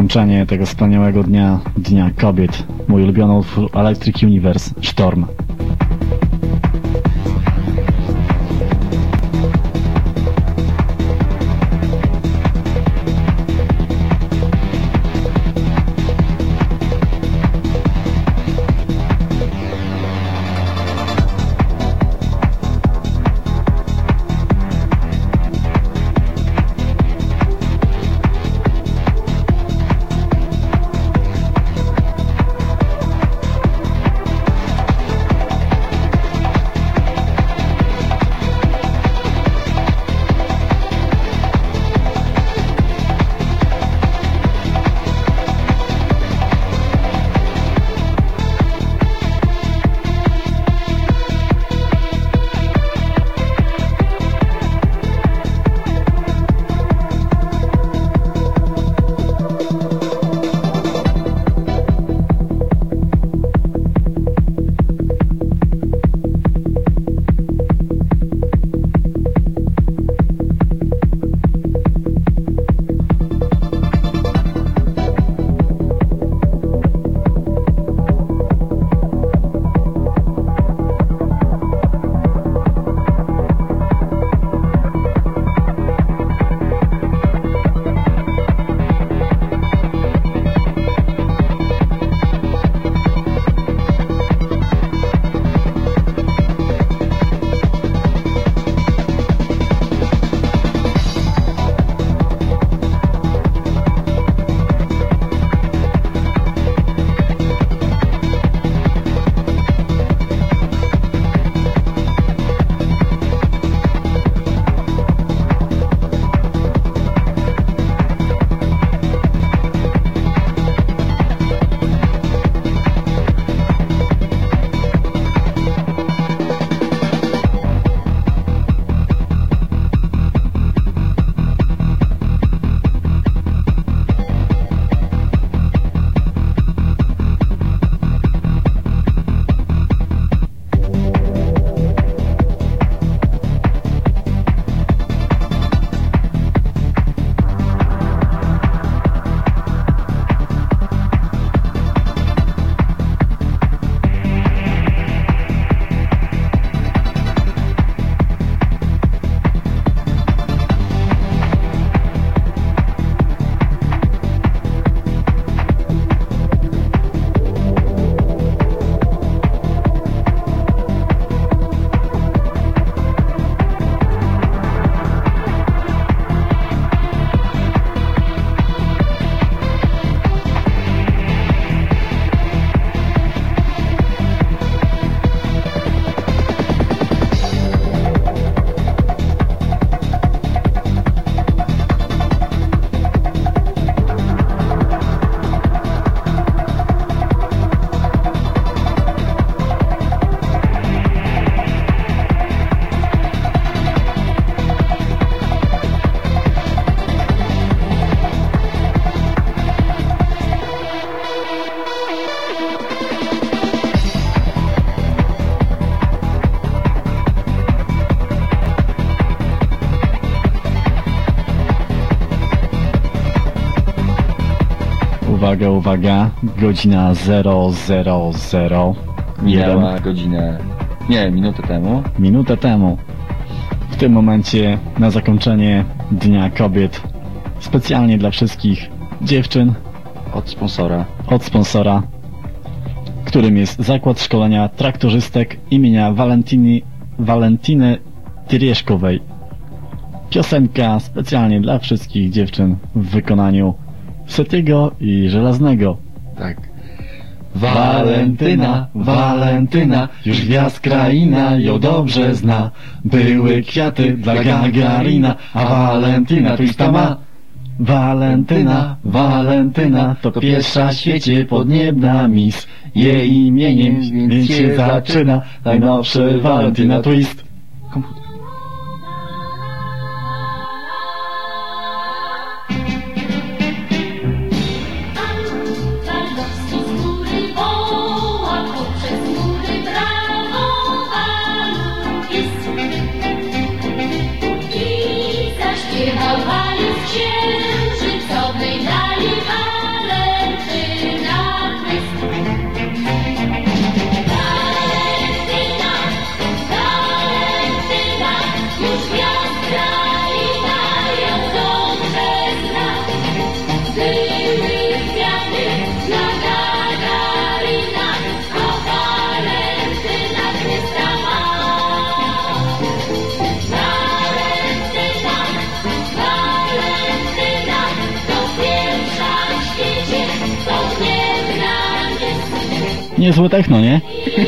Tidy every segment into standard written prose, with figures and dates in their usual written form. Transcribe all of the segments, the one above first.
zakończenie tego wspaniałego dnia, Dnia Kobiet, mój ulubiony utwór Electric Universe, Sztorm. Uwaga, uwaga, godzina 00:01. Minęła godzinę... Nie, minutę temu. Minutę temu. W tym momencie na zakończenie Dnia Kobiet specjalnie dla wszystkich dziewczyn od sponsora, którym jest Zakład Szkolenia Traktorzystek imienia Walentiny Tyrieszkowej. Piosenka specjalnie dla wszystkich dziewczyn w wykonaniu Setiego i Żelaznego. Tak. Walentyna, Walentyna, już gwiazd kraina ją dobrze zna. Były kwiaty dla Gagarina, a Walentyna twista ma. Walentyna, Walentyna, to pierwsza w świecie podniebna miss. Jej imieniem więc się zaczyna najnowszy Walentyna Twist. Komputer. Śpiewał Walec księżycowej dali Niezłe techno, nie?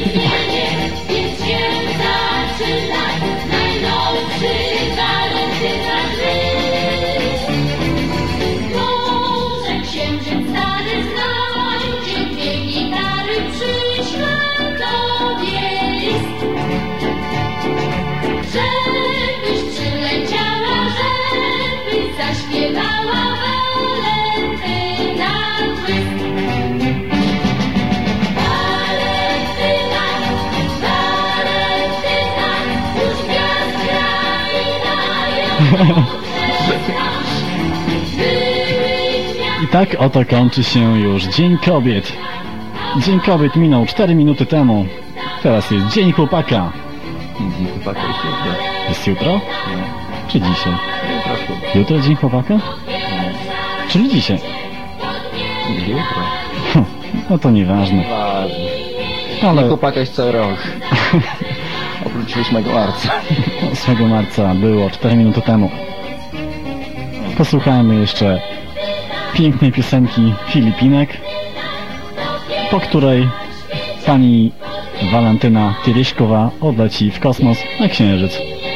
I tak oto kończy się już Dzień Kobiet. Dzień Kobiet minął 4 minuty temu. Teraz jest Dzień Chłopaka. Dzień Chłopaka jest jutro. Jest jutro? Nie. Czy dzisiaj? Jutro. Jutro Dzień Chłopaka? Czyli dzisiaj? Jutro. No to nieważne. Ważne. Ale Chłopaka jest cały rok. Oprócz 8 marca. 8 marca było 4 minuty temu. Posłuchajmy jeszcze pięknej piosenki Filipinek, po której pani Walentyna Tyryśkowa odleci w kosmos na Księżyc.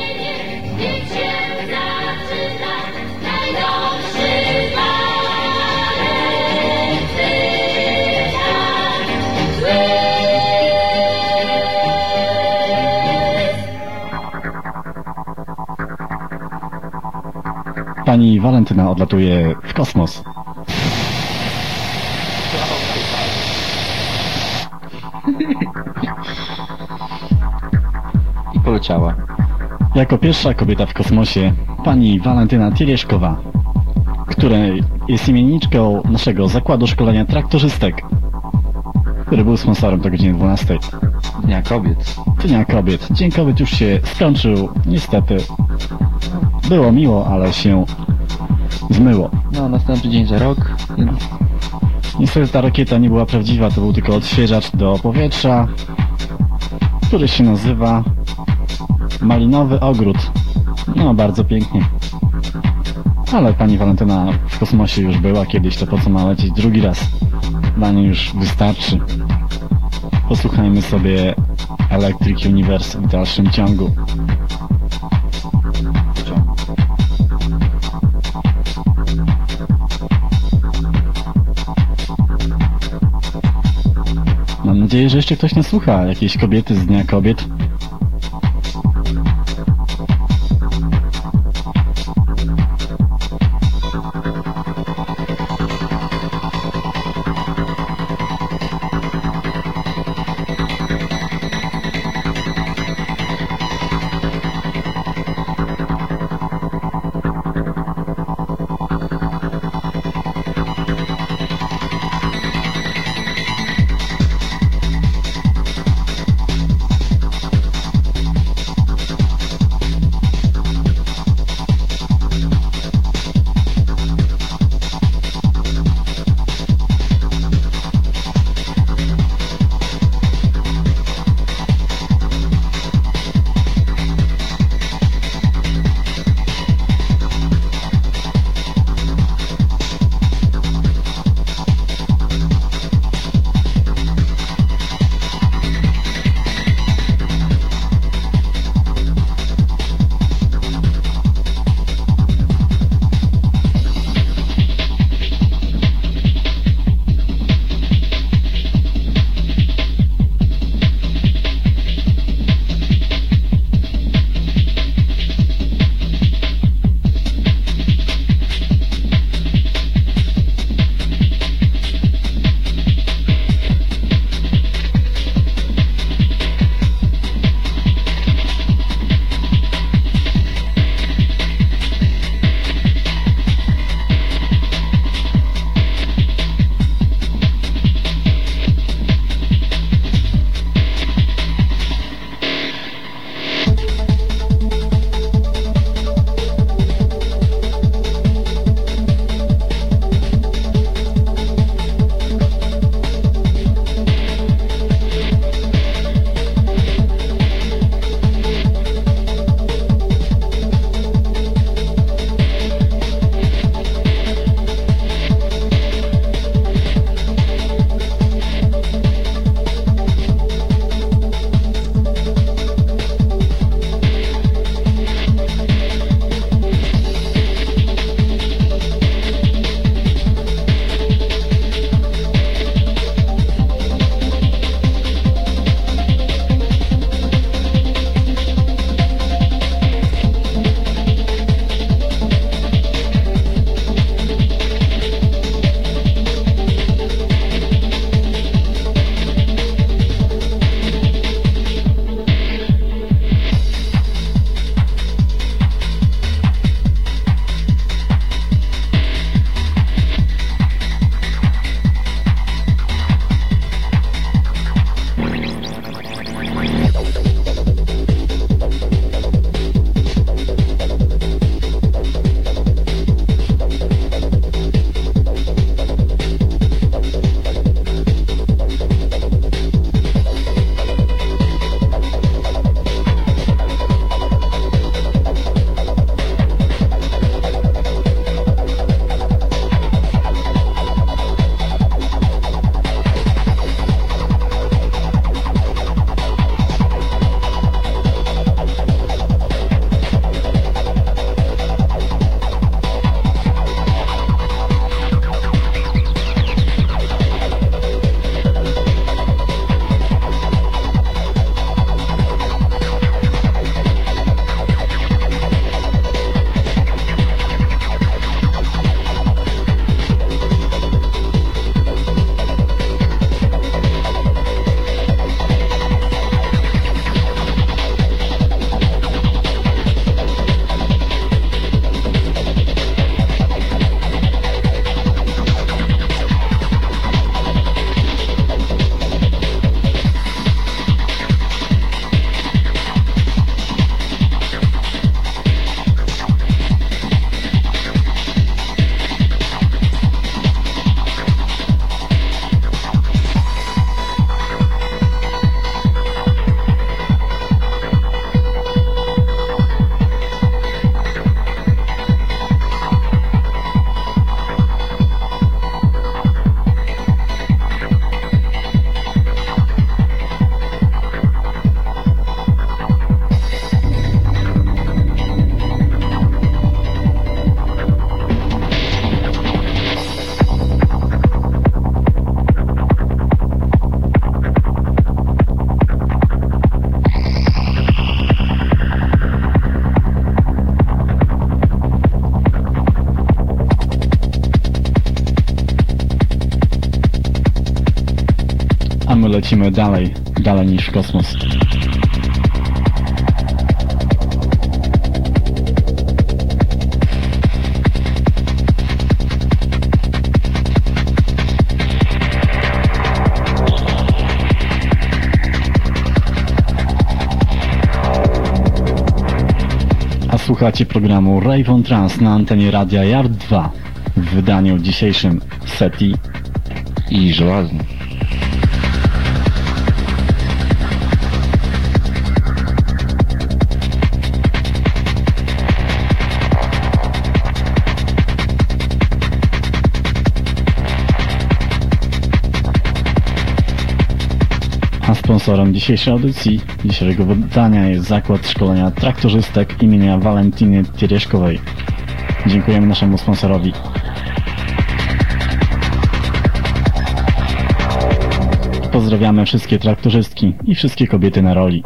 Pani Walentyna odlatuje w kosmos. I poleciała. Jako pierwsza kobieta w kosmosie pani Walentyna Tyryśkowa, która jest imienniczką naszego zakładu szkolenia traktorzystek, który był sponsorem do godziny 12. Dnia Kobiet. Dnia Kobiet. Dzień Kobiet już się skończył, niestety. Było miło, ale się zmyło. No, następny dzień za rok. Niestety ta rakieta nie była prawdziwa, to był tylko odświeżacz do powietrza, który się nazywa Malinowy Ogród. No, bardzo pięknie. Ale pani Walentyna w kosmosie już była kiedyś, to po co ma lecieć drugi raz? Dla niej już wystarczy. Posłuchajmy sobie Electric Universe w dalszym ciągu. Mam nadzieję, że jeszcze ktoś nas słucha. Jakieś kobiety z Dnia Kobiet. a my lecimy dalej niż w kosmos. Słuchacie programu Rave on Trance na antenie Radia Yard 2 w wydaniu dzisiejszym SETI i żelazny. A sponsorem dzisiejszej audycji, dzisiejszego wydania jest Zakład Szkolenia Traktorzystek imienia Walentiny Tiereszkowej. Dziękujemy naszemu sponsorowi. Pozdrawiamy wszystkie traktorzystki i wszystkie kobiety na roli.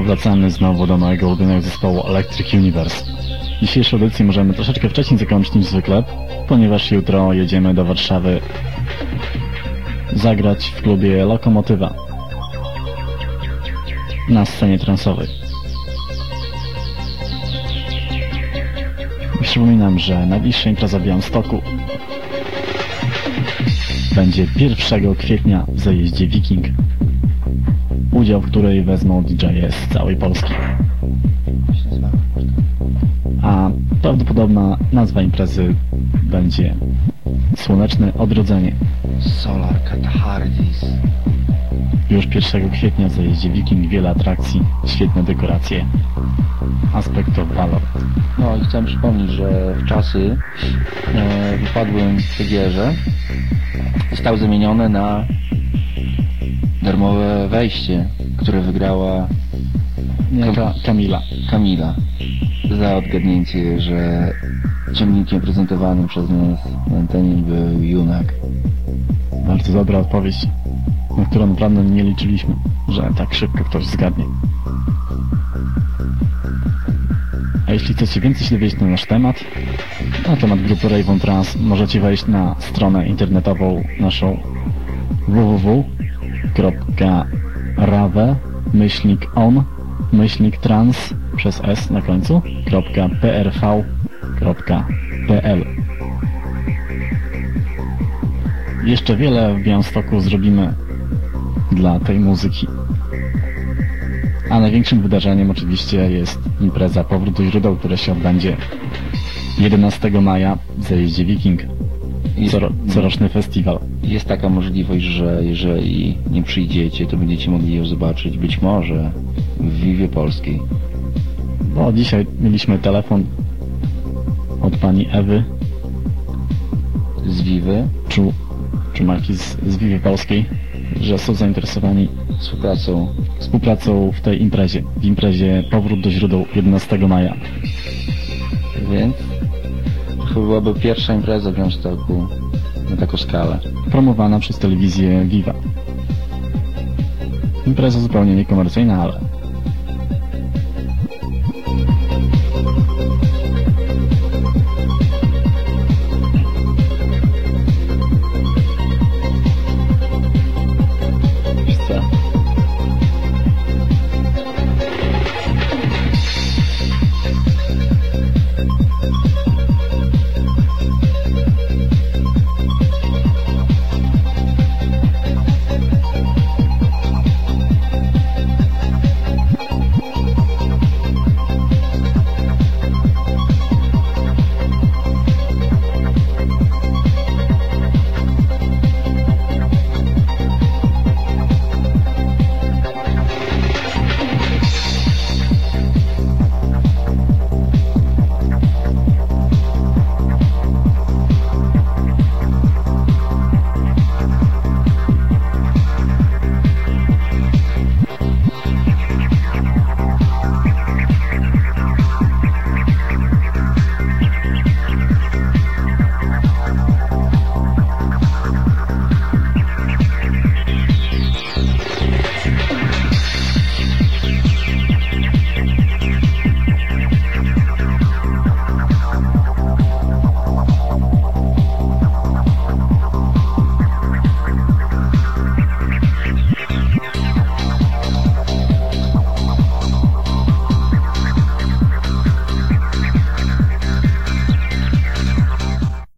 Wracamy znowu do mojego ulubionego zespołu Electric Universe. Dzisiejszą audycję możemy troszeczkę wcześniej zakończyć niż zwykle, ponieważ jutro jedziemy do Warszawy zagrać w klubie Lokomotywa na scenie transowej. Przypominam, że najbliższa impreza w Białymstoku będzie 1 kwietnia w zajeździe Viking, udział w której wezmą DJ-e z całej Polski. A prawdopodobna nazwa imprezy będzie Słoneczne Odrodzenie. Solar Catharsis. Już 1 kwietnia w zajeździe Viking wiele atrakcji, świetne dekoracje, Aspect of Valor. No i chciałem przypomnieć, że w czasy wypadłym w Tygierze zostało zamienione na darmowe wejście, które wygrała Kamila za odgadnięcie, że ciągnikiem prezentowanym przez nas na antenie był Junak. Bardzo dobra odpowiedź, na którą naprawdę nie liczyliśmy, że tak szybko ktoś zgadnie. A jeśli chcecie więcej się dowiedzieć na nasz temat, na temat grupy Rave on Trance, możecie wejść na stronę internetową naszą www.rave-on-trans przez s na końcu .prv.pl. Jeszcze wiele w Białymstoku zrobimy dla tej muzyki. A największym wydarzeniem oczywiście jest impreza Powrót do źródeł, która się odbędzie 11 maja w zajeździe Viking. Coroczny festiwal. Jest taka możliwość, że jeżeli nie przyjdziecie, to będziecie mogli ją zobaczyć być może w Vivie Polskiej. Bo dzisiaj mieliśmy telefon od pani Ewy z Vivy, czy marki z Vivie Polskiej, że są zainteresowani współpracą w tej imprezie. W imprezie Powrót do źródeł 11 maja. Więc to chyba byłaby pierwsza impreza w Białymstoku na taką skalę. Promowana przez telewizję Viva. Impreza zupełnie niekomercyjna, ale